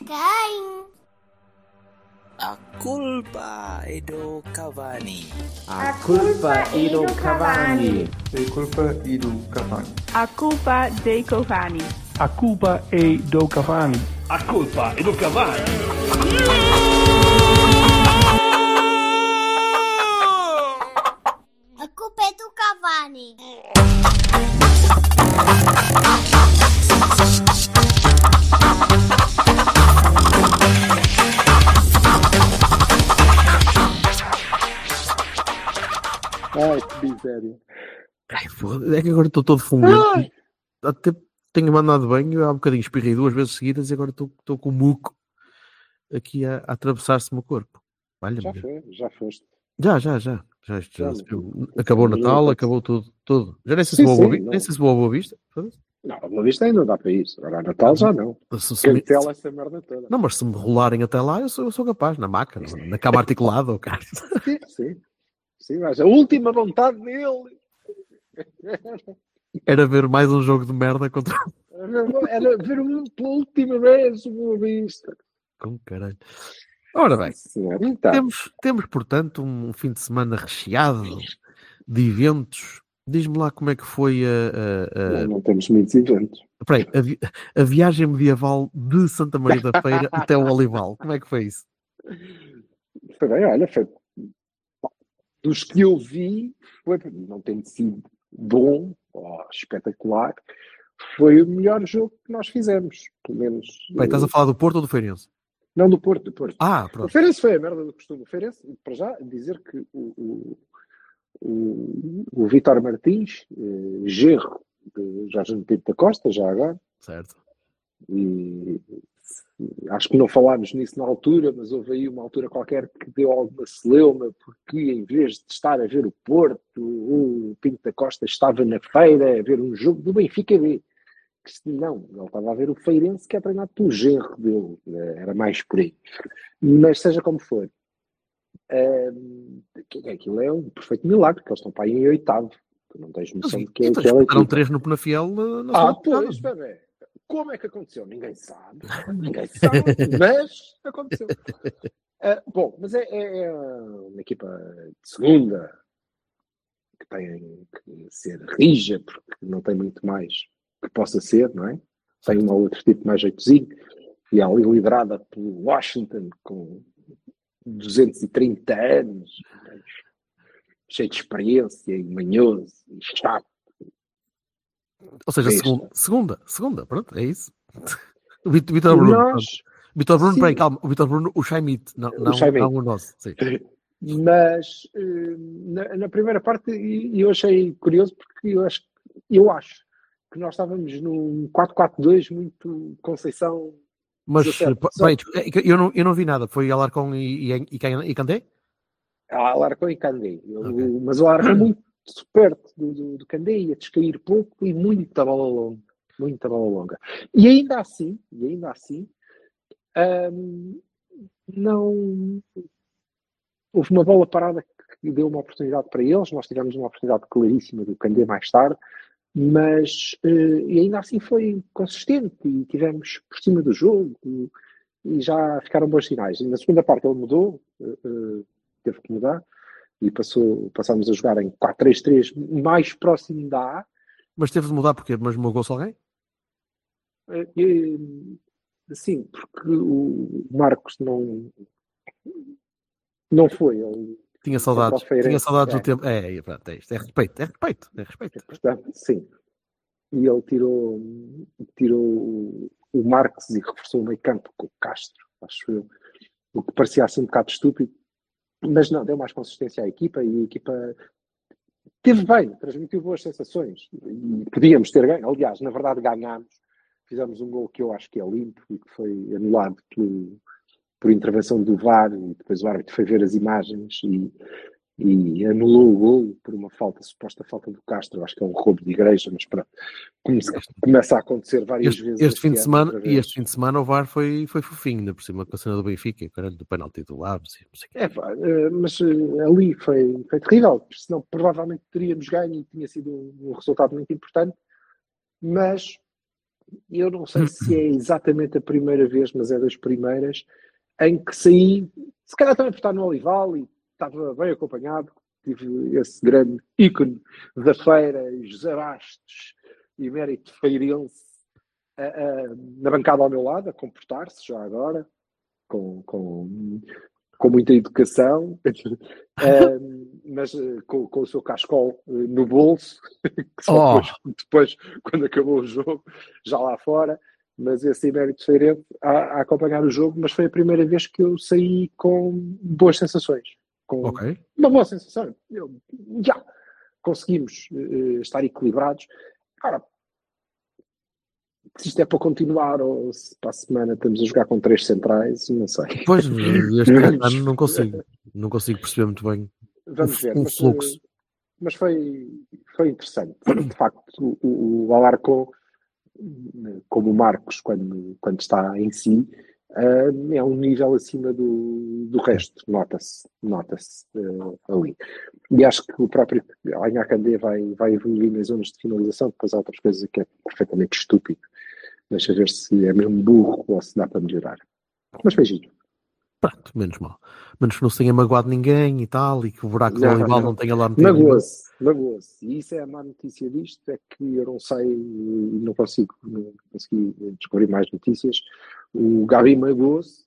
Quem? A culpa è do Cavani. A culpa è do Cavani. A culpa è do Cavani. A culpa dei Cavani. A culpa è do Cavani. A culpa è do Cavani. A culpa é do Cavani. Ai, que miséria. Ai, foda, é que agora estou todo fundido. Até tenho mandado banho, há um bocadinho espirrei 2 vezes seguidas e agora estou com o muco aqui a atravessar-se-me o corpo. Olha, Já foste. Já. Acabou o Natal, acabou tudo. Já nem sei se vou a Boa Vista. Não, a Boa Vista ainda dá para isso. Agora a Natal já não. Cancela essa merda toda. Não, mas se me rolarem até lá, eu sou capaz, na maca, na cama articulada, ou cara. Sim, mas a última vontade dele era ver mais um jogo de merda contra. Era ver pela última vez o Boa Vista. Com caralho. Ora bem, então. temos, portanto, um fim de semana recheado de eventos. Diz-me lá como é que foi Não temos muitos eventos. Peraí, a viagem medieval de Santa Maria da Feira até o Olival. Como é que foi isso? Foi bem, olha, foi... Dos que eu vi, não tem sido bom ou espetacular, foi o melhor jogo que nós fizemos. Pelo menos. Bem, estás a falar do Porto ou do Feirense? Não, do Porto. Ah, pronto. O Feirense foi a merda do costume. O Feirense, para já, dizer que o Vítor Martins, genro de Jorge Pinto da Costa, já agora. Certo. E acho que não falámos nisso na altura, mas houve aí uma altura qualquer que deu alguma celeuma, porque em vez de estar a ver o Porto, o Pinto da Costa estava na feira a ver um jogo do Benfica B. Não, ele estava a ver o Feirense, que é treinado pelo genro dele, era mais por aí. Mas seja como for, aquilo é um perfeito milagre, porque eles estão para aí em 8º. Tu não tens noção de que é aquela equipe. Eram 3 no Penafiel na pois, bebê. Como é que aconteceu? Ninguém sabe, mas aconteceu. Bom, mas é uma equipa de segunda que tem que ser rija, porque não tem muito mais que possa ser, não é? Tem um ou outro tipo mais jeitozinho, e é ali liderada pelo Washington com 230 anos, cheio de experiência e manhoso e chato. Ou seja, segunda, pronto, é isso. O Vitor Bruno. Vitor Bruno, peraí, calma. O Vitor Bruno, o Chaimite, não o nosso. Sim. Mas na primeira parte eu achei curioso porque eu acho que nós estávamos num 4-4-2 muito Conceição. Mas peraí, eu não vi nada. Foi Alarcón e Candé? Alarcón e Candé. Okay. Mas o Alarcón muito perto do Candé, ia descair pouco e muita bola longa. E ainda assim, não houve uma bola parada que deu uma oportunidade para eles. Nós tivemos uma oportunidade claríssima do Candé mais tarde, mas e ainda assim foi consistente e tivemos por cima do jogo e já ficaram bons sinais. E na segunda parte ele mudou, teve que mudar, e passámos a jogar em 4-3-3 mais próximo da A. Mas teve de mudar porque mas mogou-se alguém? Sim, porque o Marcos não foi. Ele tinha saudades do tempo. Pronto, é isto. É respeito. Portanto, sim. E ele tirou o Marcos e reforçou o meio campo com o Castro, acho eu. O que parecia assim um bocado estúpido. Mas não, deu mais consistência à equipa e a equipa teve bem, transmitiu boas sensações e podíamos ter ganho. Aliás, na verdade ganhámos, fizemos um gol que eu acho que é limpo e que foi anulado por intervenção do VAR e depois o árbitro foi ver as imagens e anulou o gol por uma suposta falta do Castro. Eu acho que é um roubo de igreja, mas pronto, começa a acontecer várias vezes. Este fim de semana o VAR foi fofinho, ainda por cima com a cena do Benfica, do penalti do Labs. Mas ali foi terrível, senão provavelmente teríamos ganho e tinha sido um resultado muito importante, mas eu não sei se é exatamente a primeira vez, mas é das primeiras, em que saí, se calhar também por estar no Olival e estava bem acompanhado, tive esse grande ícone da feira, José Bastos, emérito feirense, na bancada ao meu lado, a comportar-se já agora, com muita educação, mas com o seu cascol no bolso, que só depois, quando acabou o jogo, já lá fora, mas esse emérito feirense a acompanhar o jogo, mas foi a primeira vez que eu saí com boas sensações, com uma boa sensação. Já conseguimos estar equilibrados. Agora, se isto é para continuar ou se para a semana estamos a jogar com 3 centrais, não sei. Pois, este ano não consigo perceber muito bem. Vamos ver, fluxo. Mas foi interessante. De facto, o Alarcón, como o Marcos, quando está em si, é um nível acima do resto, nota-se ali. E acho que o próprio Anhacandé vai evoluir nas zonas de finalização, depois há outras coisas que é perfeitamente estúpido. Deixa ver se é mesmo burro ou se dá para melhorar. Mas foi giro. Pronto, menos mal. Menos que não se tenha magoado ninguém e tal, e que o buraco do Olival não tenha lá metido. Magoou-se. E isso é a má notícia disto, é que eu não sei, não consegui descobrir mais notícias. O Gabi magoou-se,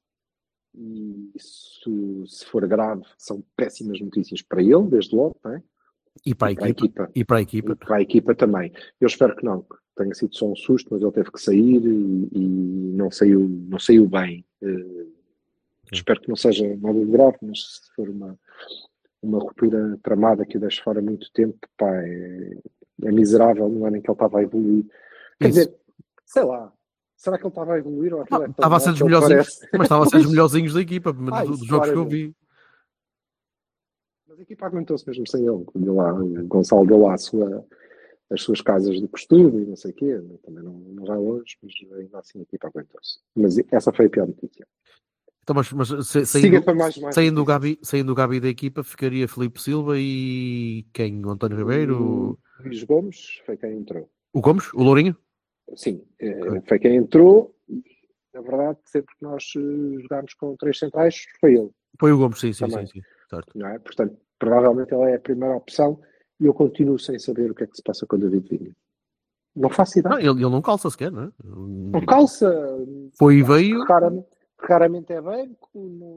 e isso, se for grave, são péssimas notícias para ele, desde logo, não é? E para a equipa. E para a equipa também. Eu espero que não, que tenha sido só um susto, mas ele teve que sair e não saiu bem. Espero que não seja nada de grave, mas se for uma ruptura tramada que o deixe fora muito tempo, pá, é miserável no ano em que ele estava a evoluir. Quer dizer, sei lá, será que ele estava a evoluir? Ou estava a ser dos melhorzinhos, mas estava a ser dos melhorzinhos da equipa, dos jogos que eu vi. Mas a equipa aguentou-se mesmo sem ele. O Gonçalo deu lá as suas casas de costume e não sei o quê. Também não vai longe, mas ainda assim a equipa aguentou-se. Mas essa foi a pior notícia. Então, mas saindo o Gabi da equipa, ficaria Filipe Silva e quem? O António Ribeiro? O Luís Gomes foi quem entrou. O Gomes? O Lourinho? Sim, foi quem entrou. Na verdade, sempre que nós jogámos com 3 centrais, foi ele. Foi o Gomes, sim. Certo. Não é? Portanto, provavelmente ele é a primeira opção e eu continuo sem saber o que é que se passa com o David Vinha. Não faço ideia. Não, ele não calça sequer, não é? Não calça. Foi e veio. Raramente é banco.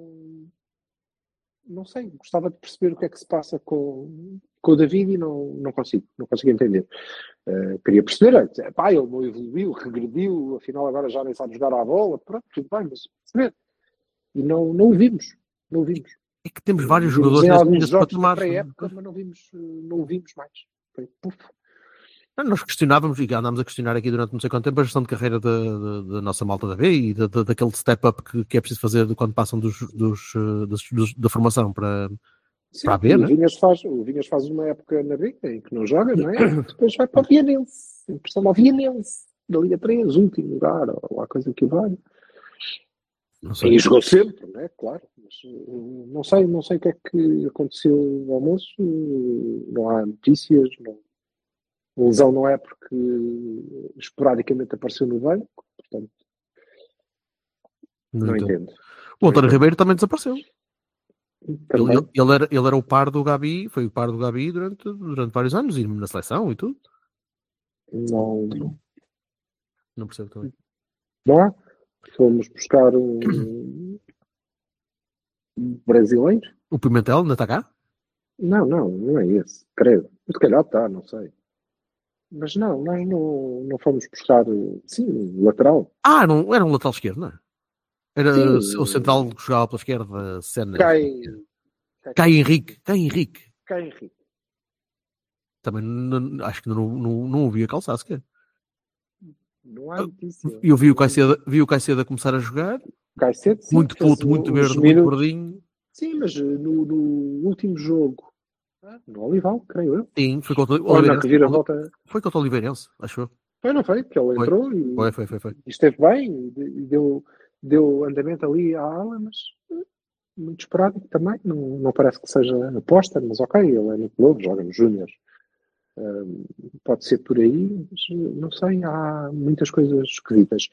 Não sei. Gostava de perceber o que é que se passa com o David e não consigo entender. Queria perceber. Ele não evoluiu, regrediu, afinal agora já nem sabe jogar à bola. Pronto, tudo bem, mas perceber. E não o vimos. É que temos vários jogadores nesse patamar. Mas não o vimos mais. Foi puf. Nós questionávamos e andámos a questionar aqui durante não sei quanto tempo a gestão de carreira da nossa malta da B e daquele step-up que é preciso fazer quando passam da formação para a B, né? O Vinhas faz uma época na B em que não joga, não é? Depois vai para o Vianense. Impressão ao Vianense, da Liga 3, último lugar, ou a coisa que vai. E jogou sempre, não é? Claro. Mas, não sei o que é que aconteceu no almoço. Não há notícias, não. A lesão não é porque esporadicamente apareceu no banco, portanto não entendo. O António Ribeiro também desapareceu. Ele era o par do Gabi, foi o par do Gabi durante vários anos, e na seleção e tudo. Não percebo também. Não há? Fomos buscar um brasileiro. O Pimentel, não está cá? Não é esse, creio. Se calhar está, não sei. Mas nós não fomos buscar, sim, lateral. Não, era um lateral esquerdo, não é? Era sim. O central que jogava pela esquerda, Senna. Cai Henrique. Também acho que não o vi a calçar sequer. Não há notícia. Eu vi o Caicedo a começar a jogar. Caicedo, sim, muito puto, muito verde, muito gordinho. Sim, mas no último jogo, no Olival, creio eu. Sim, foi contra o Oliveirense. Foi contra o Oliveirense, acho eu. Não foi? Porque ele entrou foi. E esteve bem, e deu andamento ali à ala, mas muito esporádico também. Não parece que seja aposta, mas ok, ele é muito novo, joga nos Júniors. Pode ser por aí, mas não sei, há muitas coisas esquisitas.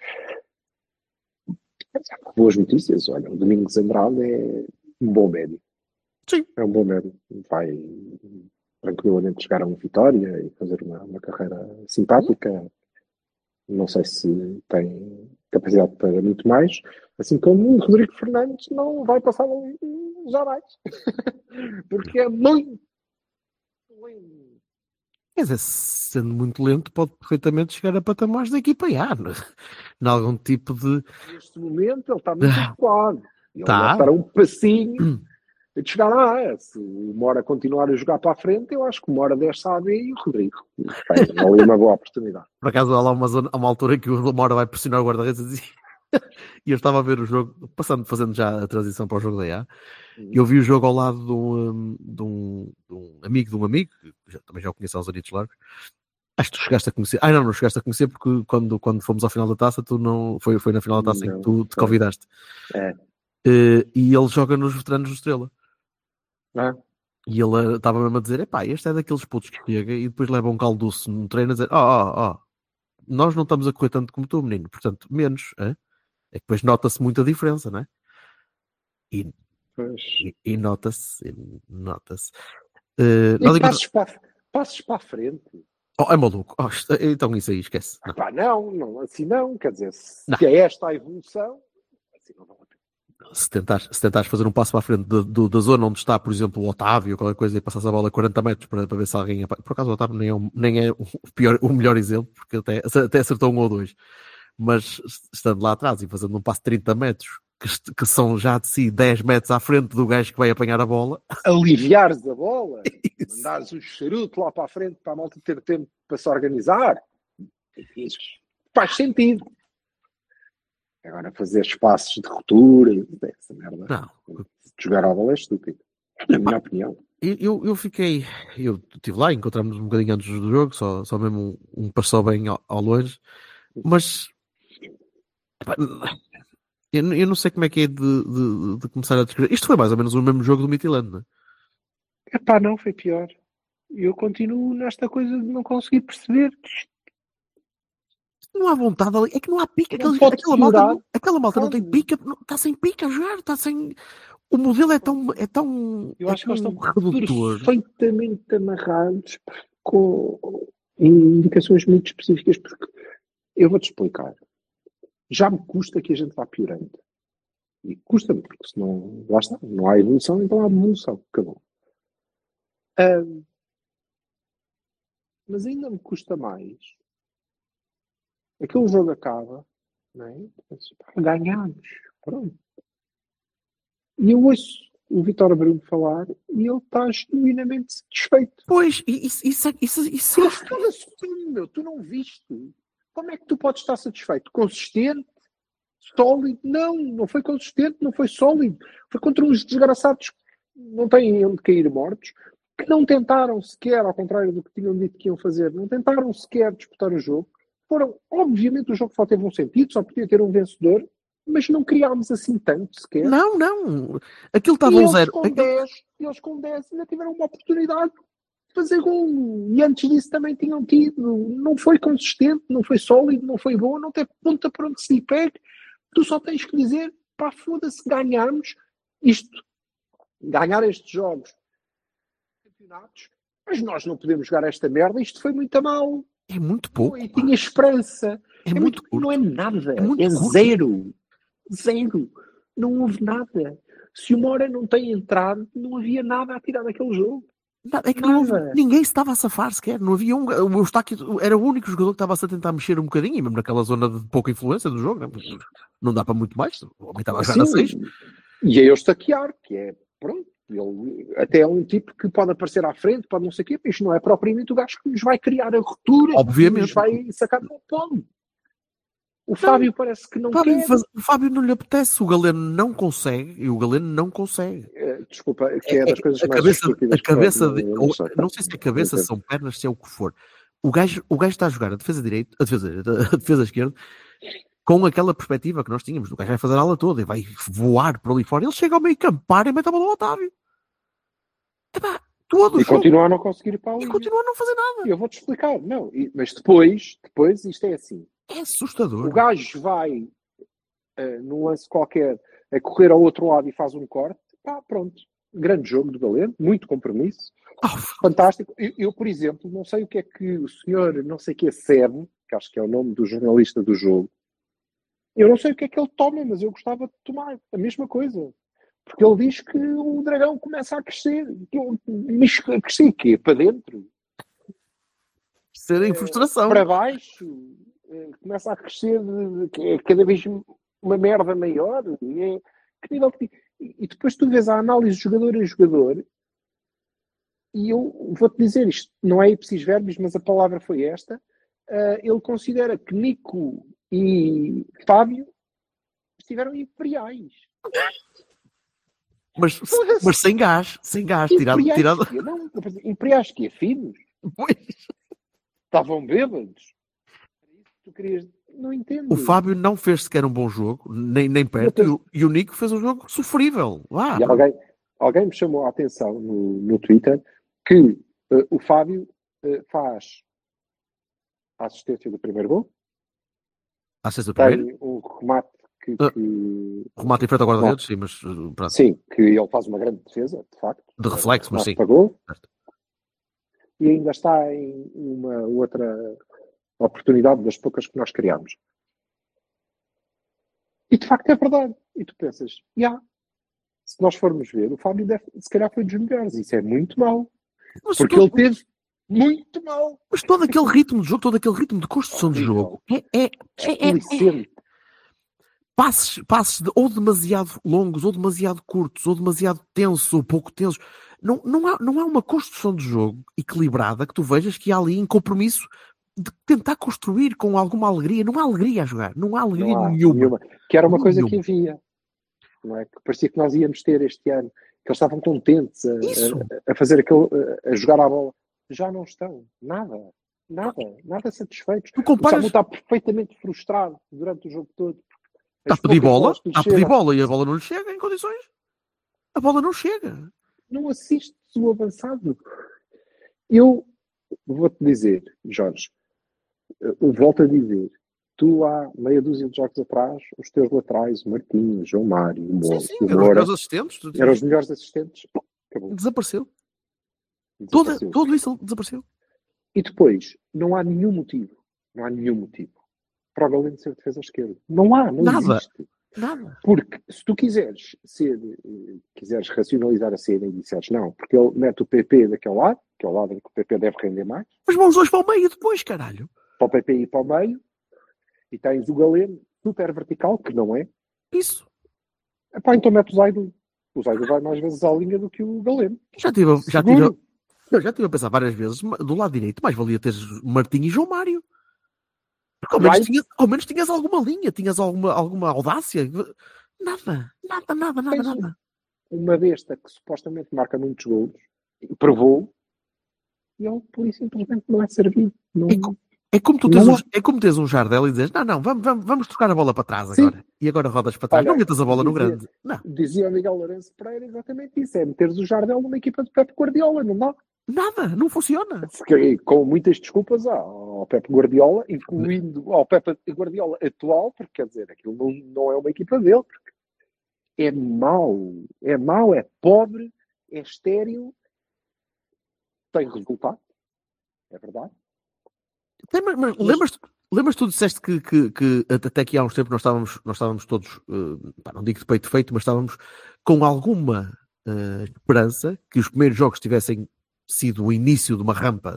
Boas notícias, olha, o Domingos Andrade é um bom médio. Sim. É um bom médio. Vai tranquilamente chegar a uma vitória e fazer uma carreira simpática. Não sei se tem capacidade para muito mais. Assim como o Rodrigo Fernandes não vai passar jamais. Porque é muito lento. Quer dizer, sendo muito lento, pode perfeitamente chegar a patamares da equipa A, em algum tipo de... Neste momento ele está muito adequado. Ele Tá. deve estar a um passinho de chegar lá. Se o Mora continuar a jogar para a frente, eu acho que o Mora desce a AB e o Rodrigo tem ali uma boa oportunidade. Por acaso há lá uma altura que o Mora vai pressionar o guarda-redes e eu estava a ver o jogo, fazendo já a transição para o jogo da A, eu vi o jogo ao lado de um amigo, que também já o conheço há uns anitos largos. Acho que tu chegaste a conhecer. Não chegaste a conhecer porque quando fomos ao final da taça, tu não foi na final da taça em que tu te convidaste. É. E ele joga nos veteranos do Estrela. E ele estava mesmo a dizer, este é daqueles putos que chega e depois leva um caldoço no treino a dizer, nós não estamos a correr tanto como tu, menino, portanto, menos, é que depois nota-se muita diferença, não é? E nota-se. Passos para a frente. É maluco. Então isso aí, esquece. Não, assim não. Quer dizer, se é esta a evolução, assim não vale a pena. Se tentares fazer um passo para a frente da zona onde está, por exemplo, o Otávio ou qualquer coisa e passares a bola a 40 metros para ver se alguém... Por acaso o Otávio nem é o melhor exemplo, porque até acertou 1 ou 2. Mas estando lá atrás e fazendo um passo de 30 metros, que são já de si 10 metros à frente do gajo que vai apanhar a bola. Aliviares a bola, mandares o charuto lá para a frente para a malta ter tempo para se organizar. Isso faz sentido. Agora fazer espaços de ruptura, essa merda. Não. Jogar a bola é estúpido. Na minha opinião. Eu estive lá, encontramos um bocadinho antes do jogo, só mesmo um passou bem ao longe, mas eu não sei como é que é de começar a descrever. Isto foi mais ou menos o mesmo jogo do Midtjylland, não é? Não, foi pior. Eu continuo nesta coisa de não conseguir perceber. Não há vontade ali, é que não há pica. Aquela malta não tem pica, está sem pica a jogar, está sem... O modelo é tão eu acho que eles estão redutor, perfeitamente amarrados com indicações muito específicas, porque eu vou-te explicar. Já me custa que a gente vá piorando. E custa-me, porque senão, lá está, não há evolução, então há evolução. Acabou. Mas ainda me custa mais. Aquele jogo acaba, não é? Ganhamos. Pronto. E eu ouço o Vítor Bruno falar e ele está genuinamente satisfeito. Pois, isso Ele estava sorrindo, meu. Tu não viste? Como é que tu podes estar satisfeito? Consistente? Sólido? Não foi consistente, não foi sólido. Foi contra uns desgraçados que não têm onde cair mortos, que não tentaram sequer, ao contrário do que tinham dito que iam fazer, não tentaram sequer disputar o jogo. Obviamente o jogo só teve um sentido, só podia ter um vencedor, mas não criámos assim tanto sequer. Não. Aquilo estava 1-0. Eles com 10 ainda tiveram uma oportunidade de fazer golo. E antes disso também tinham tido. Não foi consistente, não foi sólido, não foi bom, não teve ponta para onde se lhe pegue. Tu só tens que dizer, foda-se, ganharmos isto. Ganhar estes jogos, campeonatos, mas nós não podemos jogar esta merda, isto foi muito mal. É muito pouco. E tinha esperança. É muito curto. Não é nada. É zero. Zero. Não houve nada. Se o Mora não tem entrado, não havia nada a tirar daquele jogo. É que ninguém se estava a safar sequer. Não havia o Eustáquio era o único jogador que estava-se a tentar mexer um bocadinho, e mesmo naquela zona de pouca influência do jogo. Não dá para muito mais. O homem estava a jogar a 6. E é Eustáquio, que é, pronto, ele até é um tipo que pode aparecer à frente, pode não sei o quê, mas isto não é propriamente o gajo que nos vai criar a ruptura, obviamente, que nos vai sacar do pão. O Fábio parece que não quer. O Fábio não lhe apetece, o Galeno não consegue, Desculpa, que é das coisas mais estúpidas. Não sei se a cabeça são pernas, se é o que for. O gajo está a jogar a defesa direita, a defesa esquerda, com aquela perspectiva que nós tínhamos. O gajo vai fazer a ala toda e vai voar por ali fora. Ele chega ao meio campo, para e mete a bola ao Otávio. todo o E jogo. continua a não conseguir ir para a E linha. continua a não fazer nada. Eu vou-te explicar. Não, mas depois isto é assim. É assustador. O gajo vai num lance qualquer a correr ao outro lado e faz um corte. Pá, pronto. Grande jogo do Galeno. Muito compromisso. Fantástico. Eu, por exemplo, não sei o que é que o senhor, não sei o que é Seb, que acho que é o nome do jornalista do jogo, eu não sei o que é que ele toma, mas eu gostava de tomar a mesma coisa. Porque ele diz que o dragão começa a crescer. Mas a crescer quê? Para dentro? Ser em frustração. Para baixo? Começa a crescer, é cada vez uma merda maior. Que nível que... E depois tu vês a análise de jogador a jogador. E eu vou-te dizer, isto não é ipsis verbis, mas a palavra foi esta. Ele considera que Nico e Fábio estiveram imperiais. Mas sem gás. Imperiais Tirado... que não, imperiais que finos? Pois. Estavam bêbados? Tu querias... Não entendo. O Fábio não fez sequer um bom jogo, nem perto, e o Nico fez um jogo sofrível. E alguém me chamou a atenção no Twitter que o Fábio faz a assistência do primeiro gol. A sexta primeiro? Tem um remate que remate em frente ao guarda-redes, sim, mas pronto. sim, que ele faz uma grande defesa, de facto. De reflexo, mas sim. Pagou. E ainda está em uma outra oportunidade das poucas que nós criámos. E de facto é verdade. E tu pensas, se nós formos ver, o Fábio se calhar foi dos melhores. Isso é muito mau. Porque ele teve muito mal. Mas todo aquele ritmo de jogo, todo aquele ritmo de construção de jogo é passes ou demasiado longos, ou demasiado curtos, ou demasiado tensos, ou pouco tensos. Não há uma construção de jogo equilibrada que tu vejas que há ali em compromisso de tentar construir com alguma alegria. Não há alegria a jogar. Não há alegria nenhuma. Que era uma coisa que havia. Não é? Que parecia que nós íamos ter este ano. Que eles estavam contentes a fazer aquilo, a jogar à bola. Já não estão. Nada satisfeitos. O Samu está perfeitamente frustrado durante o jogo todo. Está a pedir bola e a bola não lhe chega em condições. A bola não chega. Não assistes o avançado. Eu vou-te dizer, Jorge, volto a dizer, tu há meia dúzia de jogos atrás, os teus laterais, o Marquinhos, o João Mário, o Moura, eram os melhores assistentes. Eram os melhores assistentes. Acabou. Desapareceu. Tudo isso desapareceu. E depois, não há nenhum motivo para o Galeno ser defesa esquerda. Não existe. Nada. Porque se tu quiseres racionalizar a cena e disseres não, porque ele mete o PP daquele lado, que é o lado em que o PP deve render mais. Mas vão os dois para o meio depois, caralho. Para o PP ir para o meio, e tens o Galeno super vertical, que não é. Isso. Então mete o Zaidu. O Zaidu vai mais vezes à linha do que o Galeno. Já tive a pensar várias vezes, do lado direito, mais valia teres Martinho e João Mário. Porque ao menos tinhas alguma linha, tinhas alguma audácia. Nada. Uma besta que supostamente marca muitos golos, provou, e ele por isso simplesmente não é servido. É como teres um Jardel e dizes, não, vamos trocar a bola para trás agora. Sim. E agora rodas para trás. Olha, não metas a bola no grande. Não. Dizia o Miguel Lourenço Pereira exatamente isso. É meteres o Jardel numa equipa de Pep Guardiola, não dá? Nada, não funciona. Com muitas desculpas ao Pep Guardiola, incluindo ao Pep Guardiola atual, porque quer dizer, aquilo não é uma equipa dele. É mau, é pobre, é estéril, tem resultado, é verdade. Mas lembras-te tu disseste que até aqui há uns tempos nós estávamos todos, não digo de peito feito, mas estávamos com alguma esperança que os primeiros jogos tivessem sido o início de uma rampa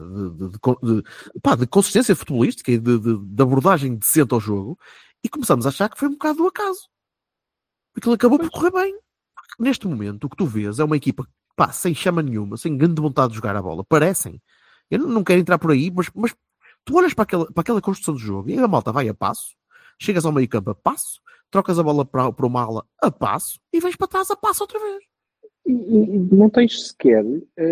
de consistência futebolística e de abordagem decente ao jogo, e começamos a achar que foi um bocado do acaso. Aquilo acabou por correr bem. Porque neste momento o que tu vês é uma equipa sem chama nenhuma, sem grande vontade de jogar a bola. Parecem. Eu não quero entrar por aí, mas tu olhas para aquela construção de jogo e a malta vai a passo, chegas ao meio campo a passo, trocas a bola para uma ala a passo e vens para trás a passo outra vez. E não tens sequer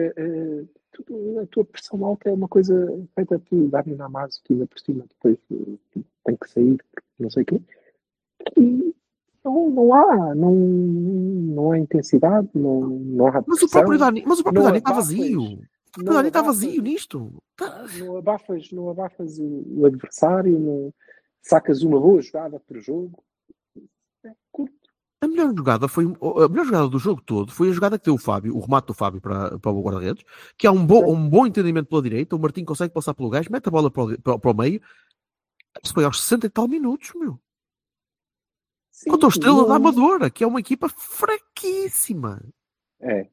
a tua pressão alta é uma coisa feita por Dani Namazo, que ainda por cima depois tem que sair, não sei o quê. E não não há intensidade, não há Mas o pressão, próprio Dani não está abafas, vazio. O próprio não Dani está abafas. vazio nisto. não abafas o adversário, não sacas uma boa jogada para o jogo. É curto. A melhor jogada do jogo todo foi a jogada que deu o Fábio, o remate do Fábio para o guarda-redes, que há um bom entendimento pela direita, o Martim consegue passar pelo gajo, mete a bola para o meio. Isso foi aos 60 e tal minutos, meu. Sim, Contra o Estrela da Amadora, que é uma equipa fraquíssima. É.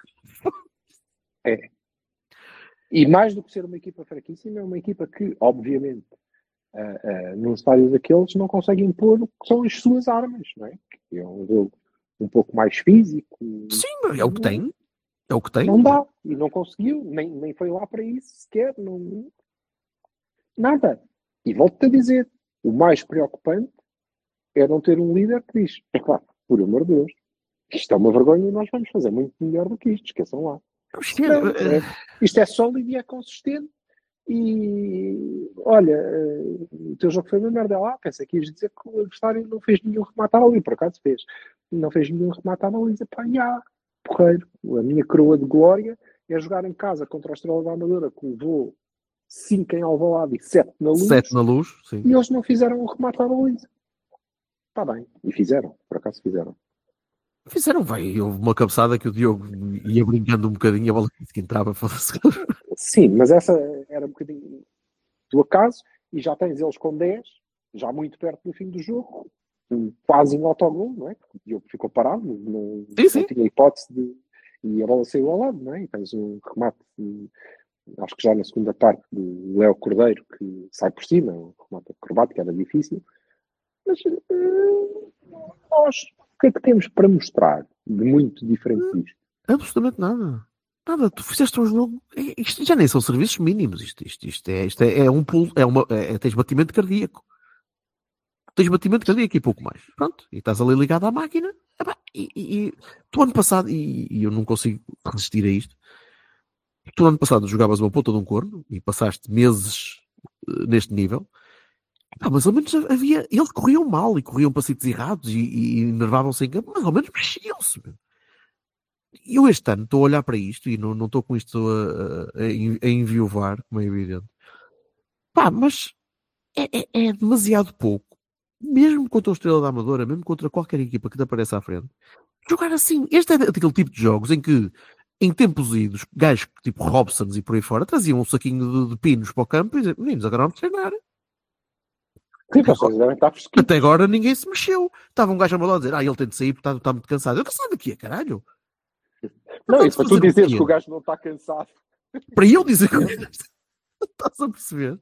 E mais do que ser uma equipa fraquíssima, é uma equipa que, obviamente, num estádio daqueles, não consegue impor o que são as suas armas, não é? Que é um jogo um pouco mais físico. Sim, é o que tem. É o que tem. Não dá. E não conseguiu. Nem foi lá para isso sequer. Nada. E volto-te a dizer, o mais preocupante é não ter um líder que diz, é claro, por amor de Deus, isto é uma vergonha e nós vamos fazer muito melhor do que isto, esqueçam lá. Isto é sólido e é consistente. E olha, o teu jogo foi uma merda lá. Pensei que ias dizer que o adversário não fez nenhum remate à baliza, por acaso fez. Não fez nenhum remate à baliza. Pá, porreiro. A minha coroa de glória é jogar em casa contra a Estrela da Amadora, que levou 5 em Alvalade e 7 na Luz. 7 na Luz, sim. E eles não fizeram um remate à baliza. Está bem. E fizeram, por acaso fizeram. Fizeram, vai. Houve uma cabeçada que o Diogo ia brincando um bocadinho, a bola que entrava. Sim, mas essa era um bocadinho do acaso, e já tens eles com 10, já muito perto do fim do jogo, quase um autogol, não é? Porque o Diogo ficou parado, não tinha hipótese de. E a bola saiu ao lado, não é? E tens um remate, acho que já na segunda parte, do Léo Cordeiro, que sai por cima, um remate acrobático, era difícil. Mas nós, o que é que temos para mostrar de muito diferente disto? Absolutamente nada. Nada, tu fizeste um jogo. Isto já nem são serviços mínimos. Isto é um pulo, tens batimento cardíaco. Tens batimento cardíaco e pouco mais. Pronto. E estás ali ligado à máquina. E tu ano passado, e eu não consigo resistir a isto, tu ano passado jogavas uma ponta de um corno e passaste meses neste nível. Mas ao menos havia. Eles corriam mal e corriam para sítios errados e enervavam-se em campo, mas ao menos mexiam-se. Eu este ano estou a olhar para isto e não estou com isto a enviuvar, como é evidente. Mas é demasiado pouco. Mesmo contra o Estrela da Amadora, mesmo contra qualquer equipa que te apareça à frente, jogar assim. Este é daquele tipo de jogos em que, em tempos idos, gajos tipo Robsons e por aí fora traziam um saquinho de pinos para o campo e diziam, meninos, agora vamos treinar. Até agora ninguém se mexeu. Estava um gajo a mandar dizer, ele tem de sair porque está muito cansado. Eu cansado daqui, caralho. Não, isso para tu dizeres que o gajo não está cansado. Para eu dizer que estás a perceber?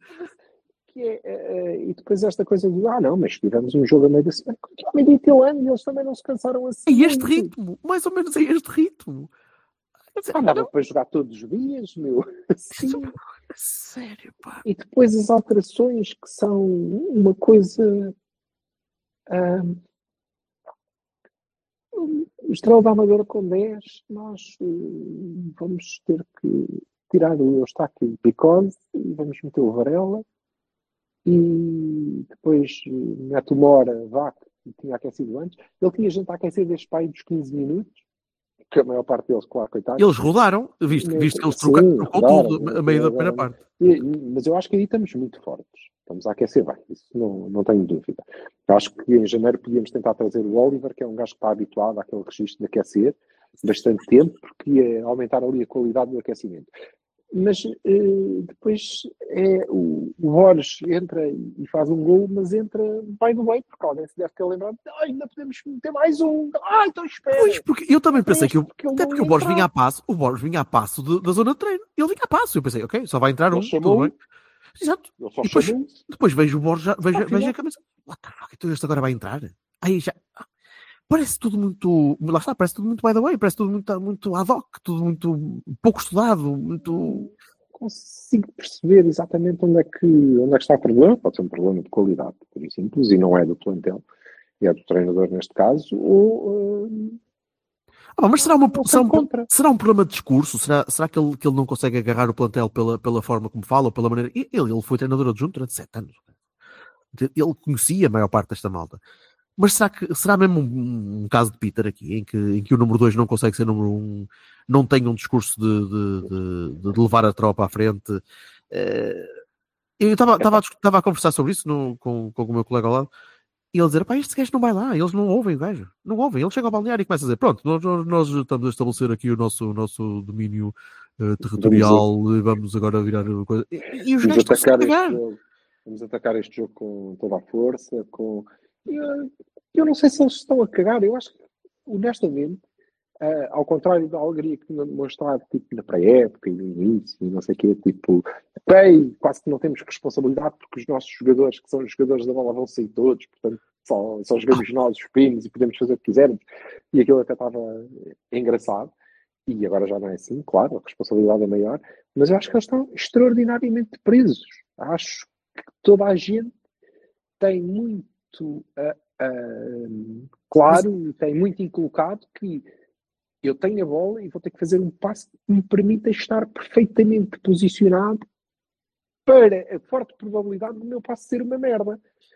E depois esta coisa de, não, mas tivemos um jogo a meio da semana. A meio de ano, eles também não se cansaram assim. É este ritmo, mais ou menos é este ritmo. Dava para jogar todos os dias, meu. Assim. Sério, pá. E depois as alterações que são uma coisa. O Estrela da Amadora com 10, nós vamos ter que tirar o Eustáquio because e vamos meter o Varela e depois mete uma hora Vac, que tinha aquecido antes. Ele tinha gente a aquecer desde pai dos 15 minutos, que a maior parte deles, claro, coitados. Eles rodaram, visto que eles trocou tudo a meio da primeira parte. Mas eu acho que aí estamos muito fortes. Estamos a aquecer bem, isso não tenho dúvida. Eu acho que em janeiro podíamos tentar trazer o Oliver, que é um gajo que está habituado àquele registro de aquecer bastante tempo, porque ia aumentar ali a qualidade do aquecimento. Mas depois o Borges entra e faz um gol, mas entra by the way, porque alguém se deve ter lembrado, ainda podemos meter mais um, então espera. Pois, porque eu também pensei até porque o Borges vinha a passo da zona de treino. Ele vinha a passo, eu pensei, ok, só vai entrar um, tudo bem. Exato. Depois vejo o Borges, vejo a cabeça, what the fuck, então este agora vai entrar? Aí já... Parece tudo muito... Lá está, parece tudo muito by the way, parece tudo muito ad hoc, tudo muito pouco estudado, muito... Consigo perceber exatamente onde é que está o problema. Pode ser um problema de qualidade, por isso simples, e não é do plantel, é do treinador neste caso, ou... mas será um problema de discurso? Será que ele não consegue agarrar o plantel pela forma como fala, ou pela maneira... Ele foi treinador adjunto durante 7 anos. Ele conhecia a maior parte desta malta. Mas será mesmo um caso de Peter aqui, em que o número 2 não consegue ser número 1, não tem um discurso de levar a tropa à frente? Eu estava a conversar sobre isso com o meu colega ao lado, e ele dizer, pá, este gajo não vai lá, eles não ouvem o gajo, não ouvem, ele chega ao balneário e começa a dizer, pronto, nós estamos a estabelecer aqui o nosso domínio territorial, e vamos agora virar coisa. E os gajos estão a cagar. Vamos atacar este jogo com toda a força, eu não sei se eles estão a cagar, eu acho que, honestamente, ao contrário da alegria que tinham demonstrado tipo, na pré-época e no início, e não sei o quê, tipo, quase que não temos responsabilidade porque os nossos jogadores, que são os jogadores da bola, vão sair todos, portanto, só jogamos nós, os primos, e podemos fazer o que quisermos, e aquilo até estava engraçado, e agora já não é assim, claro, a responsabilidade é maior, mas eu acho que eles estão extraordinariamente presos. Acho que toda a gente tem muito claro, tem muito inculcado que eu tenho a bola e vou ter que fazer um passo que me permita estar perfeitamente posicionado para a forte probabilidade do meu passo ser uma merda.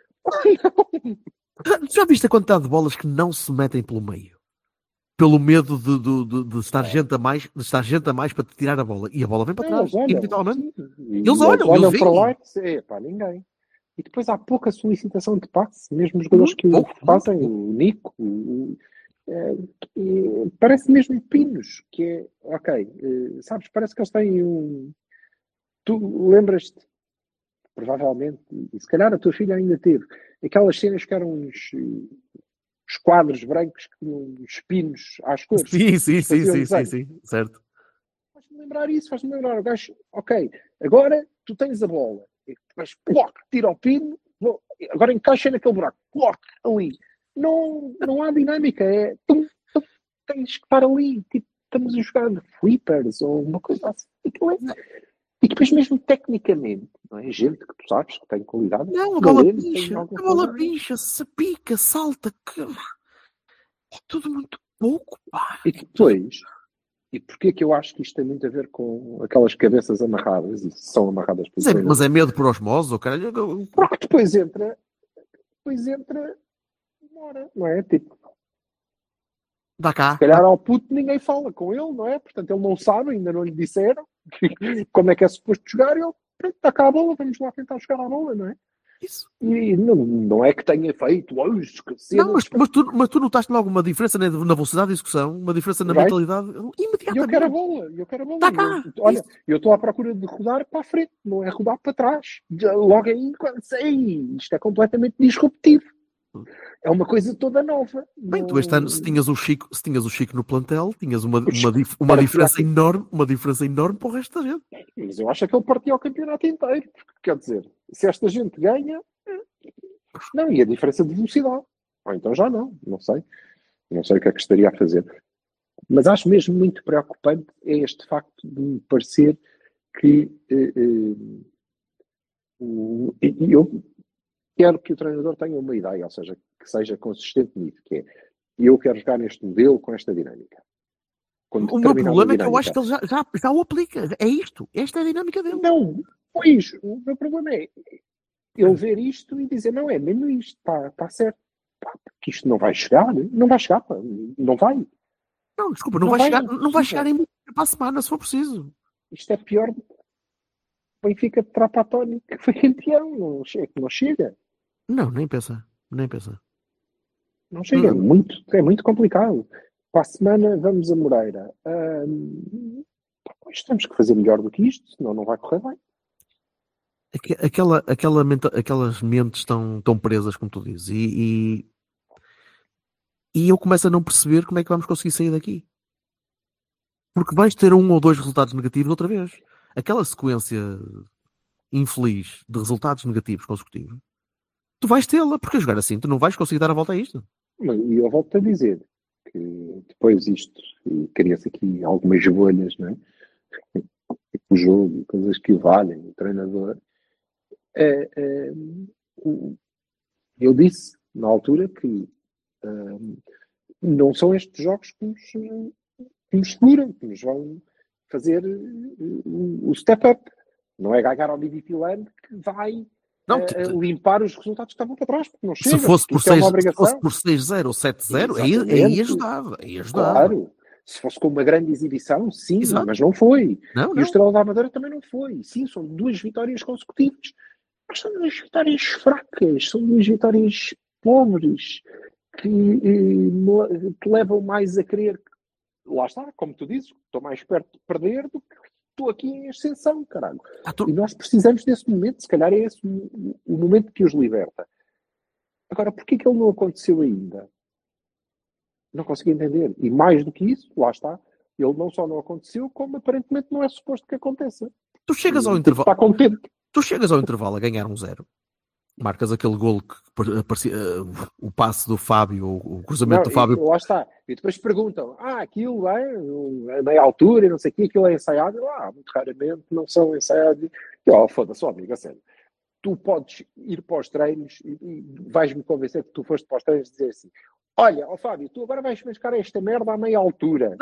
Já viste a quantidade de bolas que não se metem pelo meio? Pelo medo de estar gente a mais, para te tirar a bola. E a bola vem para trás, inevitavelmente. Eles olham para lá e dizem, pá, ninguém. E depois há pouca solicitação de passe, mesmo os jogadores que o fazem, o Nico, parece mesmo pinos, que é, ok, sabes, parece que eles têm tu lembras-te, provavelmente, e se calhar a tua filha ainda teve, aquelas cenas que eram uns quadros brancos que tinham uns pinos às cores. Sim, certo. Faz-me lembrar isso, faz-me lembrar o gajo, ok, agora tu tens a bola, e depois, tira o pino, agora encaixa naquele buraco, ali. Não há dinâmica, tens que estar ali, tipo, estamos a jogar flippers ou uma coisa assim. E depois mesmo tecnicamente, não é? Gente que tu sabes que tem qualidade. Não, a bola picha, se pica, salta, é tudo muito pouco, pá. E depois, e porquê que eu acho que isto tem muito a ver com aquelas cabeças amarradas, e são amarradas por mas é medo por osmose, ou caralho? Porque depois entra demora, não é? Tipo, dá cá. Se calhar ao puto ninguém fala com ele, não é? Portanto, ele não sabe, ainda não lhe disseram como é que é suposto jogar, e ele, pronto, está cá a bola, vamos lá tentar jogar a bola, não é? Isso. E não é que tenha feito não, mas tu notaste logo uma diferença na velocidade de execução, uma diferença na mentalidade imediatamente. Eu quero a bola. Tá cá. Olha, eu estou à procura de rodar para a frente, não é rodar para trás. Logo aí, quando sei, isto é completamente disruptivo. É uma coisa toda nova. Bem, tu este ano, se tinhas o Chico no plantel, tinhas uma diferença enorme para o resto da gente. Mas eu acho que ele partia ao campeonato inteiro. Quer dizer, se esta gente ganha, não, e a diferença de velocidade. Ou então já não sei. Não sei o que é que estaria a fazer. Mas acho mesmo muito preocupante é este facto de me parecer que eu quero que o treinador tenha uma ideia, ou seja, que seja consistente nisso, que é, eu quero jogar neste modelo com esta dinâmica. O meu problema é que eu acho que ele já o aplica. É isto. Esta é a dinâmica dele. Não, pois, o meu problema é ele ver isto e dizer, não, é mesmo isto, está certo. Pá, porque isto não vai chegar, pá, não vai. Não, desculpa, não vai chegar em para a semana, se for preciso. Isto é pior do que o Benfica de Trapatónico que foi campeão, não chega. Não, nem pensa. Não chega, é muito complicado. Para a semana vamos a Moreira. Pois temos que fazer melhor do que isto, senão não vai correr bem. Aquelas mentes tão presas, como tu dizes, e eu começo a não perceber como é que vamos conseguir sair daqui. Porque vais ter 1 ou 2 resultados negativos outra vez. Aquela sequência infeliz de resultados negativos consecutivos, tu vais tê-la, porque a jogar assim tu não vais conseguir dar a volta a isto. E eu volto a dizer que depois isto cria-se aqui algumas bolhas, não é? O jogo, coisas que valem, o treinador. Eu disse na altura que não são estes jogos que nos seguram, que nos vão fazer o step up. Não é ganhar ao Midtjylland que vai Não, limpar os resultados que estavam para trás, porque não chega. se fosse por isto é uma 6, obrigação. se fosse por 6-0 ou 7-0, aí Exatamente. ajudava. Aí ajudava. Claro, se fosse com uma grande exibição, sim, Exato. mas não foi. Não, E o não. Estrela da Amadora também não foi. Sim, são 2 vitórias consecutivas. Mas são 2 vitórias fracas, são 2 vitórias pobres, que te levam mais a querer. Lá está, como tu dizes, estou mais perto de perder do que estou aqui em ascensão, caralho. E nós precisamos desse momento, se calhar é esse o momento que os liberta. Agora, porquê que ele não aconteceu ainda? Não consegui entender. E mais do que isso, lá está, ele não só não aconteceu, como aparentemente não é suposto que aconteça. Tu chegas ao intervalo. Está contente. Tu chegas ao intervalo a ganhar 1-0. Marcas aquele golo que parecia o passe do Fábio, o cruzamento do Fábio. Lá está. E depois perguntam, aquilo é a meia altura, não sei o quê, aquilo é ensaiado. Muito raramente não são ensaiados. Foda-se, amigo, a sério. Tu podes ir para os treinos e vais-me convencer que tu foste para os treinos e dizer assim, olha, Fábio, tu agora vais mascar esta merda à meia altura.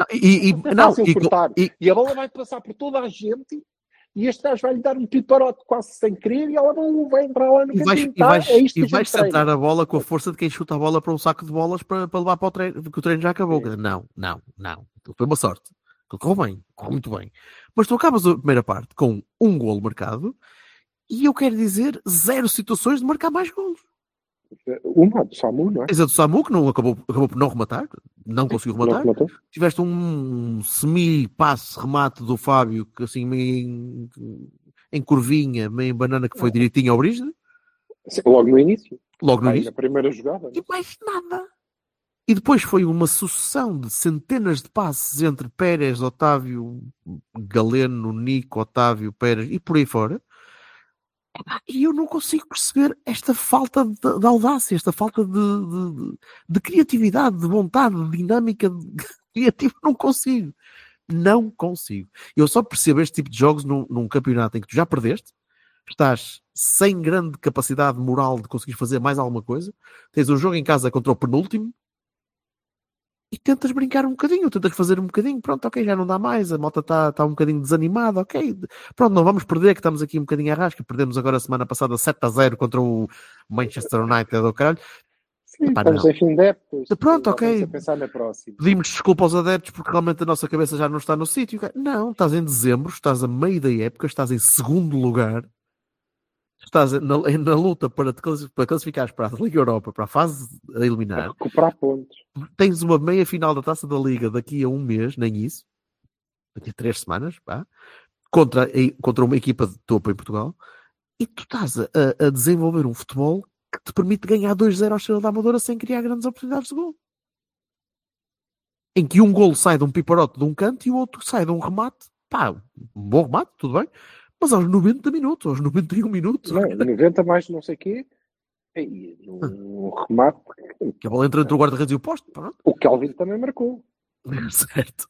E a bola vai passar por toda a gente e este gajo vai-lhe dar um piparote quase sem querer e ela não vai entrar lá no cantinho. E vais centrar a bola com a força de quem chuta a bola para um saco de bolas para levar para o treino, porque o treino já acabou. Não. Foi uma sorte. Correu muito bem. Mas tu acabas a primeira parte com um golo marcado e eu quero dizer 0 situações de marcar mais golos. Uma do Samu, não é? Tens a do Samu, que não acabou por não rematar, não conseguiu rematar. Tiveste um semi-passe remate do Fábio, que assim meio em curvinha, meio em banana, que foi direitinho ao Brígido. Logo no início. Na primeira jogada. E mais nada. E depois foi uma sucessão de centenas de passes entre Pérez, Otávio, Galeno, Nico, Otávio, Pérez e por aí fora. E eu não consigo perceber esta falta de audácia, esta falta de criatividade, de vontade, de dinâmica criativa. Não consigo. Eu só percebo este tipo de jogos num campeonato em que tu já perdeste, estás sem grande capacidade moral de conseguir fazer mais alguma coisa, tens um jogo em casa contra o penúltimo e tentas brincar um bocadinho, tentas fazer um bocadinho, pronto, ok, já não dá mais, a malta está um bocadinho desanimada, ok, pronto, não vamos perder, que estamos aqui um bocadinho à rasca, perdemos agora a semana passada 7-0 contra o Manchester United do caralho. Sim, estamos em fim de época. Pronto, ok. A pensar na próxima. Pedimos desculpa aos adeptos porque realmente a nossa cabeça já não está no sítio. Não, estás em dezembro, estás a meio da época, estás em segundo lugar, estás na luta para classificares para a Liga Europa, para a fase a eliminar. Recuperar pontos. Tens uma meia final da Taça da Liga daqui a um mês, nem isso, daqui a 3 semanas, pá, contra uma equipa de topo em Portugal, e tu estás a desenvolver um futebol que te permite ganhar 2-0 ao Estrela da Amadora sem criar grandes oportunidades de gol. Em que um golo sai de um piparote de um canto e o outro sai de um remate, pá, um bom remate, tudo bem, mas aos 90 minutos, aos 91 minutos. Não, 90 mais não sei o quê, e um remate. Que a bola entra entre o guarda-redes e o poste, pronto. O Kelvin também marcou. Certo.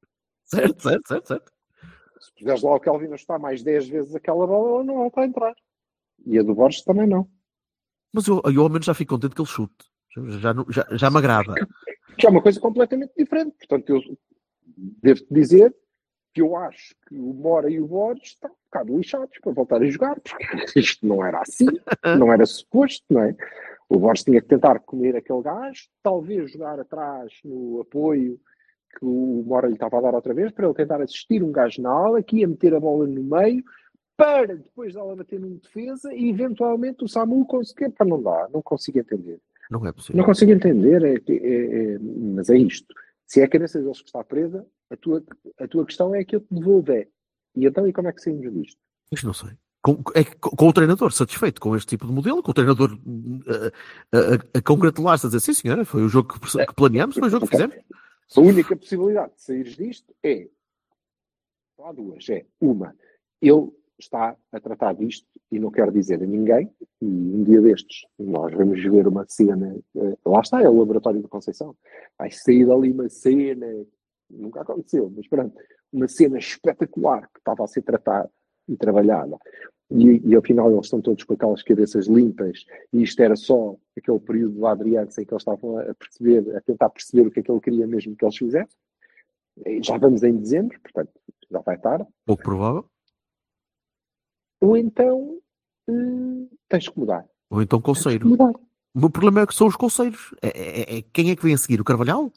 Se puseres lá o Kelvin a chutar mais 10 vezes aquela bola, ela não volta a entrar. E a do Borges também não. Mas eu ao menos já fico contente que ele chute. Já me agrada. Que é uma coisa completamente diferente. Portanto, eu devo-te dizer que eu acho que o Mora e o Borges estão um bocado lixados para voltar a jogar, porque isto não era assim, não era suposto, não é? O Borges tinha que tentar comer aquele gajo, talvez jogar atrás no apoio que o Mora lhe estava a dar outra vez, para ele tentar assistir um gajo na ala, que ia meter a bola no meio, para depois ela bater num defesa e eventualmente o Samu conseguir. Não dá, não consigo entender. Não é possível. Não consigo entender, mas é isto. Se é a cabeça deles que está presa, a tua questão é que eu te devolvo. E então, e como é que saímos disto? Isto não sei. Com o treinador satisfeito com este tipo de modelo, com o treinador a congratular-se, a dizer, sim senhora, foi o jogo que planeamos, foi o jogo que fizemos. A única possibilidade de saíres disto é, há duas, uma, ele está a tratar disto e não quer dizer a ninguém, e um dia destes nós vamos ver uma cena, lá está, é o Laboratório da Conceição, vai sair dali uma cena, nunca aconteceu, mas pronto, uma cena espetacular que estava a ser tratada e trabalhada, e ao final eles estão todos com aquelas cabeças limpas, e isto era só aquele período de Adriança em que eles estavam a tentar perceber o que é que ele queria mesmo que eles fizessem. Já vamos em dezembro, portanto já vai tarde. Pouco provável. Ou então tens que mudar. Ou então Tens que Conceiro. mudar. O meu problema é que são os Conceiros. Quem é que vem a seguir? O Carvalhal?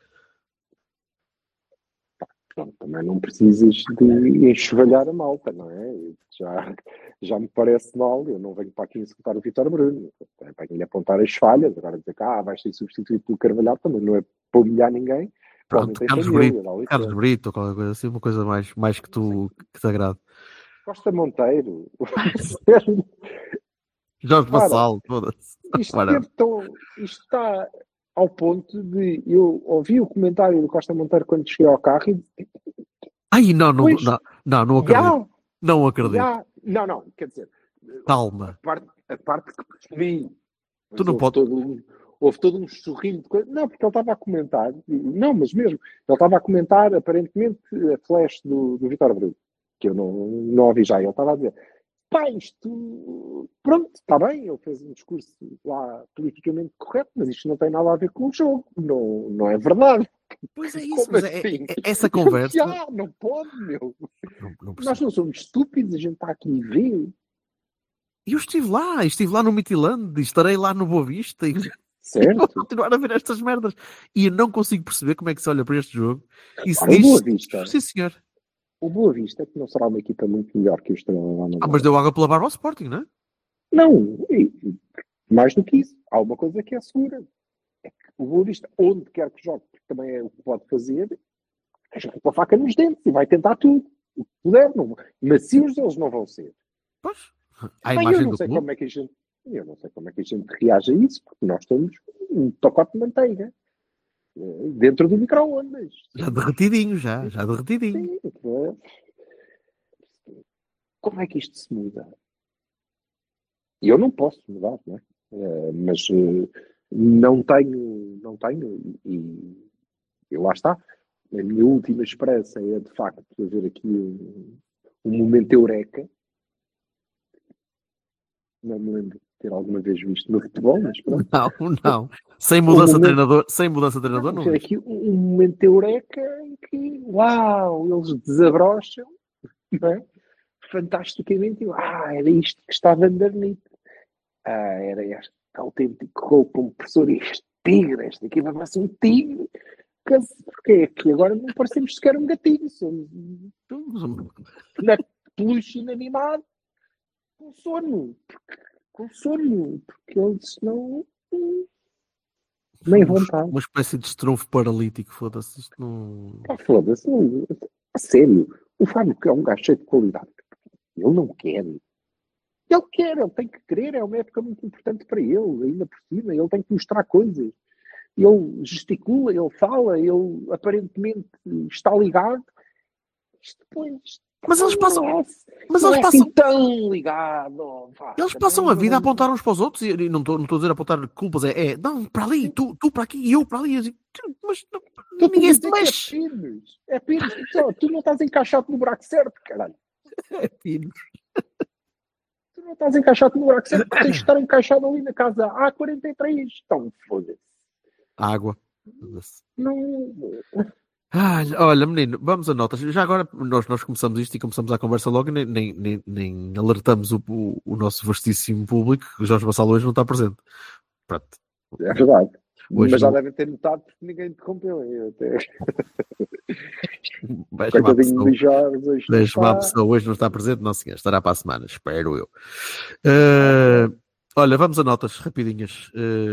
Pronto, também não precisas de enxovalhar a malta, não é? Já me parece mal, eu não venho para aqui insultar o Vítor Bruno, venho-lhe apontar as falhas, agora dizer que vais ser substituído pelo Carvalhal, também não é para humilhar ninguém. Pronto, Carlos Brito, ou qualquer coisa assim, uma coisa mais que te agrade. Costa Monteiro. Jorge Vassal, todas. Isto está ao ponto de eu ouvi o comentário do Costa Monteiro quando cheguei ao carro e ai, não acredito. Não acredito. Não, quer dizer, Calma. A parte que percebi. Tu não podes. Houve todo um sorriso de coisa. Não, porque ele estava a comentar. Não, mas mesmo. Ele estava a comentar, aparentemente, a flash do Vítor Bruno, que eu não ouvi já. Ele estava a dizer: pá, isto. Pronto, está bem. Ele fez um discurso lá politicamente correto, mas isto não tem nada a ver com o jogo. Não é verdade. Pois é isso, Como mas assim? Essa conversa. Não pode, meu. Não Nós não somos estúpidos, a gente está aqui e vê. E eu estive lá no Midtjylland, e estarei lá no Boa Vista e vou continuar a ver estas merdas. E eu não consigo perceber como é que se olha para este jogo e se diz, Boa Vista. Sim, senhor. O Boa Vista é que não será uma equipa muito melhor que o Estrela lá na mas deu água pela barba ao Sporting, não é? Não, mais do que isso. Há uma coisa que é segura. É que o Boa Vista, onde quer que jogue, porque também é o que pode fazer, joga com a faca nos dentes e vai tentar tudo. O que puder, não. Macios eles não vão ser. Pois. Eu não sei como é que a gente reage a isso, porque nós temos um pacote de manteiga dentro do micro-ondas. Já derretidinho, já derretidinho. Sim, como é que isto se muda? Eu não posso mudar, não é? Mas não tenho, e lá está. A minha última esperança é, de facto, haver aqui um momento eureka. Não me lembro de ter alguma vez visto no futebol, mas pronto. Não. Sem mudança de treinador, não. Ter aqui um momento eureka em que, uau, eles desabrocham, não é? Fantasticamente, era isto que estava underneath. Era este autêntico gol compressor, este tigre, esta equipa vai ser um tigre. Porque é que agora não parecemos sequer um gatinho, somos na peluche inanimado com sono, porque eles não nem vontade. Uma espécie de estrofo paralítico, foda-se, isto não... Foda-se, a sério, o Fábio é um gajo cheio de qualidade, ele não quer. Ele tem que querer, é uma época muito importante para ele, ainda por cima, ele tem que mostrar coisas. Ele gesticula, ele fala, ele aparentemente está ligado. Isto depois... Mas eles passam... assim tão ligado. Eles passam a vida a apontar uns para os outros e não estou a dizer apontar culpas, não, para ali, tu para aqui e eu para ali. Mas ninguém se mexe. É Pires. Tu não estás encaixado no buraco certo, caralho. É Pires. Tu não estás encaixado no buraco certo, tens de estar encaixado ali na casa A43. Então, foda-se. Água. Não... olha, menino, vamos a notas. Já agora nós começamos isto e começamos a conversa logo e nem alertamos o nosso vastíssimo público que o Jorge Vassal hoje não está presente. Pronto. É verdade. Hoje mas já devem ter notado porque ninguém interrompeu. Deixa-me a pessoa hoje não está presente, não senhor, estará para a semana, espero eu. Olha, vamos a notas rapidinhas.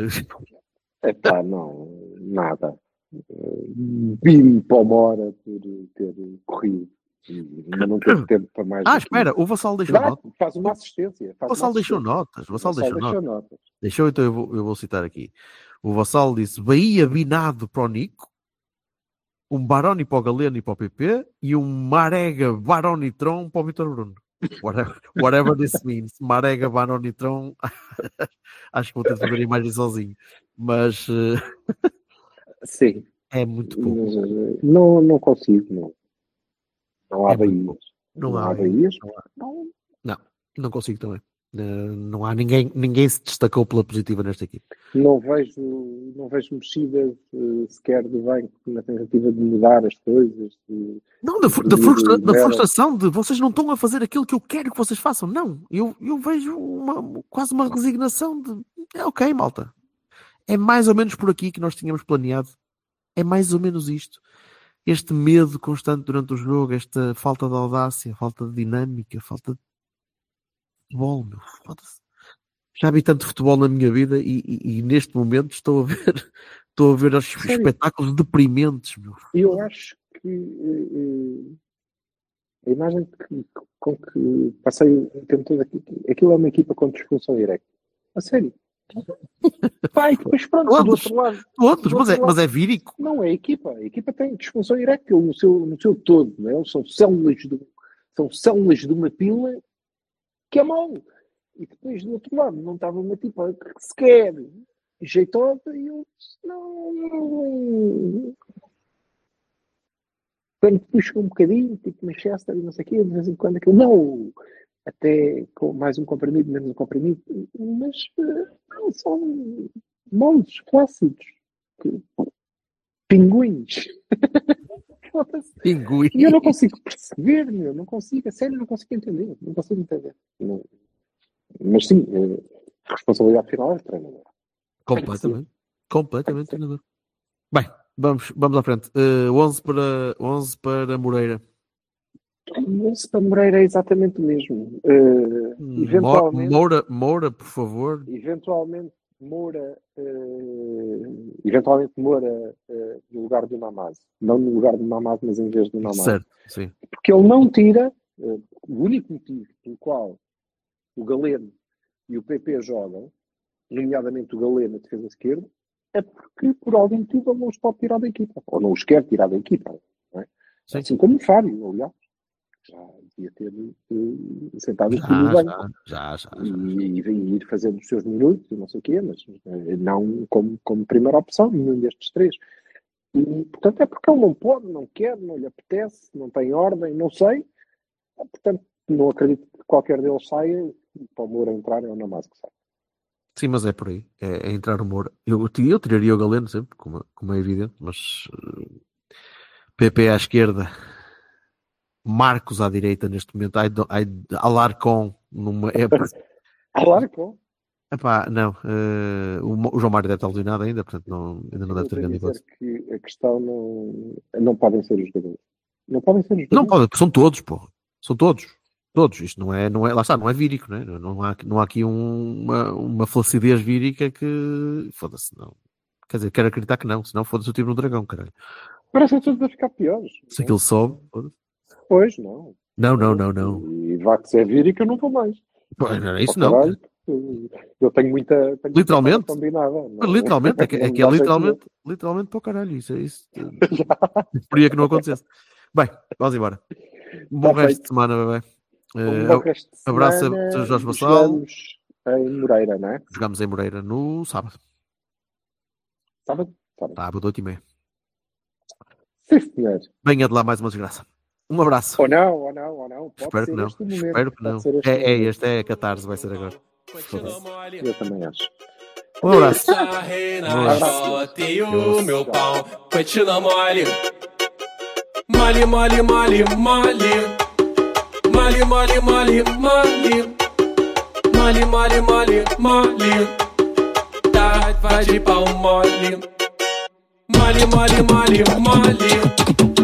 Não, nada. Vi-me para uma hora por ter corrido, mas não teve tempo para mais. Espera, o Vassal deixou notas. Faz uma assistência. O Vassal deixou notas. Deixou, então eu vou citar aqui. O Vassal disse: Bahia binado para o Nico, um Baroni para o Galeno e para o PP e um Marega Baronitron para o Vítor Bruno. Whatever this means. Marega Baronitron. Acho que vou ter de fazer a imagem sozinho. Mas sim, é muito pouco. Não consigo, não há Bahias. Não há Bahias? Não consigo também. Não há ninguém se destacou pela positiva nesta equipe. Não vejo mexidas sequer do banco na tentativa de mudar as coisas. Não, da frustração de vocês não estão a fazer aquilo que eu quero que vocês façam. Não, eu vejo quase uma resignação de ok, malta. É mais ou menos por aqui que nós tínhamos planeado. É mais ou menos isto. Este medo constante durante o jogo, esta falta de audácia, falta de dinâmica, falta de futebol, meu. Já vi tanto futebol na minha vida e neste momento estou a ver os espetáculos deprimentes, meu. Eu acho que a imagem com que passei o tempo todo aqui, aquilo é uma equipa com disfunção direta. A sério. Pai, depois pronto, do outro lado. Mas é vírico. Não, é a equipa. A equipa tem disfunção eréctil no seu todo. Não é? Eles são células de uma pila que é mau. E depois do outro lado não estava uma tipa que sequer jeitosa e eu não. Quando puxa um bocadinho, tipo Manchester e não sei o quê, de vez em quando aquilo não. Até com mais um comprimido, menos um comprimido, mas não, são moldes flácidos, pinguins. Pinguins. E eu não consigo perceber, meu, não consigo entender. Não. Mas sim, a responsabilidade final é do treinador. Completamente treinador. Bem, vamos à frente. 11 para Moreira. O 11 para Moreira é exatamente o mesmo. Eventualmente, Moura, por favor. Eventualmente Moura no lugar do Namaz. Não no lugar do Namaz, mas em vez do Namaz. Certo, sim. Porque ele não tira, o único motivo pelo qual o Galeno e o PP jogam, nomeadamente o Galeno na defesa esquerda, é porque por algum motivo ele não os pode tirar da equipa. Ou não os quer tirar da equipa. Não é? Assim como o Fábio, aliás. Já devia ter sentado no banco. Já. E ir fazendo os seus minutos e não sei o quê, mas não como primeira opção, nenhum destes três. E, portanto, é porque ele não pode, não quer, não lhe apetece, não tem ordem, não sei. Portanto, não acredito que qualquer deles saia para o Moura entrar, é o Namaz que sai. Sim, mas é por aí. É entrar o Moura. Eu tiraria o Galeno sempre, como é evidente, mas PP à esquerda, Marcos à direita neste momento, Alarcon numa época. Alarcon? Epá, não, o João Mário deve estar lesionado ainda, portanto ainda não deve ter grande negócio. Que a questão não podem ser os jogadores. Não podem ser os jogadores. Não podem, são todos, porra. São todos. Isto não é, lá está, não é vírico, não é? Não há aqui uma flacidez vírica que, foda-se, não. Quer dizer, quero acreditar que não, senão foda-se, eu tive no dragão, caralho. Parecem todos a ficar piores. Se aquilo sobe, foda-se. Pois, não. Não. E vá que se é vírico, eu não vou mais. Pois, não é isso, não. Caralho, eu tenho muita literalmente combinada. Literalmente, é que é literalmente para o caralho. Isso preferia que não acontecesse. Bem, vamos embora. Bom resto de semana, bebê. Abraço a Jorge Bassal. Jogamos em Moreira, não é? Jogamos em Moreira no sábado. Sábado, 8h30. Sim, senhor. Venha de lá mais uma desgraça. Um abraço. Ou não. Espero que não. Este é a catarse, vai ser agora. Eu também acho. Um abraço. O meu pau, continua mole. Mole. Tá, vai de pau mole. Mole.